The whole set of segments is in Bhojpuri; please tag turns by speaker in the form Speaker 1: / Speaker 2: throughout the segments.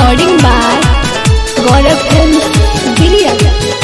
Speaker 1: Recording by Gaurav Films, Giria.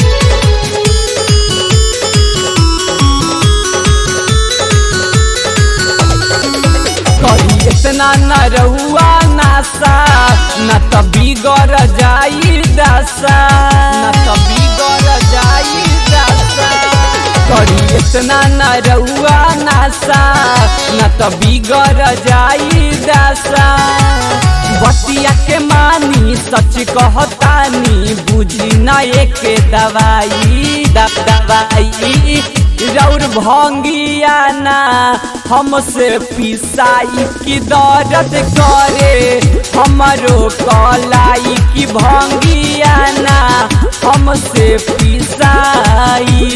Speaker 2: कही इतना न रहुआ नासा न तभी गौर जाई दासा न तभी गौर जाई दासा कही इतना न रहुआ नासा न तभी गौर जाई दासा बतिया के मानी सच कहतानी बुझी न एक दवाई दवाई रौर भंगिया ना हमसे पिसाई की दर्द करे हमरो कलाई की भंगिया ना हमसे पिसाई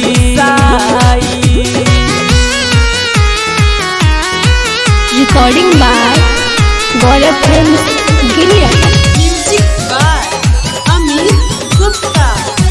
Speaker 1: Recording by Gaurav Films, Giria.
Speaker 3: Music by Amit Gupta.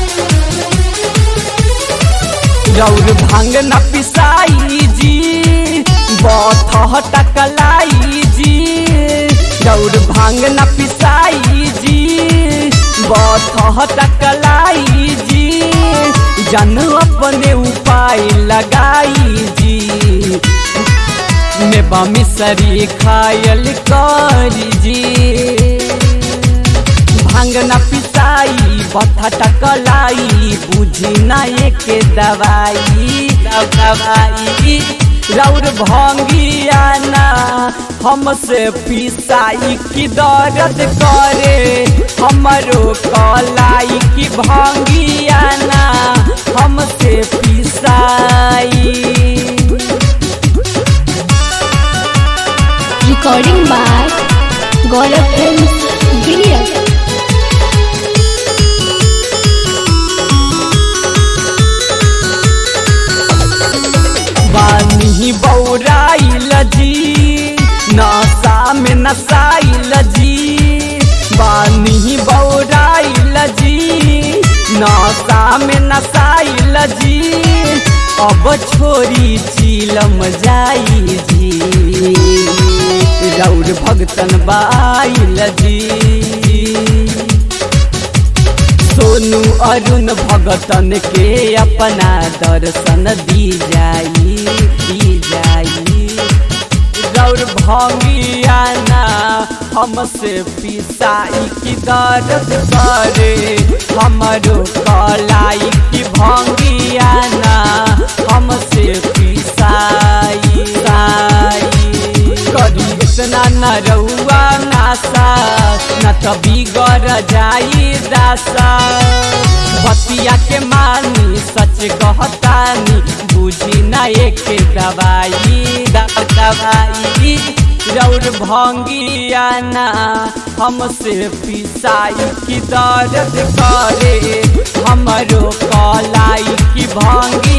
Speaker 2: रौर भांग न पिसाई जी बथ टकलाई जी रौर भांग न पिसाई जी बथ टकलाई जी जन अपने उपाय लगाई जी नेबा मिसरी खायल करी जी भांग न पिसाई बथा टकलाई बुझी न एक दवाई दवाई रौर भंगिया ना हमसे पिसाई की दर्द करे हमरो कलाई की भंगिया ना हमसे पिसाई
Speaker 1: Recording by Gaurav Films, Giria.
Speaker 2: बानी बौराइल जी नशा में नसाइल जी बानी बौराइल जी नशा में नसाइल जी अब छोरी चिलम जाई जी रौर भगतन बाइल जी सोनू अरुण भगतन के अपना दर्शन दी जाई रौर भंगिया ना हमसे पिसाई की दर्द करे हमरो कलाई की भंगिया ना हमसे पिसाई करी इतना न रहुआ नासा न तभी गर जाई दासा बतिया के मानी सच कहतानी बुझी न एक दवाई दवाई रौर भंगिया ना हमसे पिसाई की दर्द करे हमरो कलाई की भंगी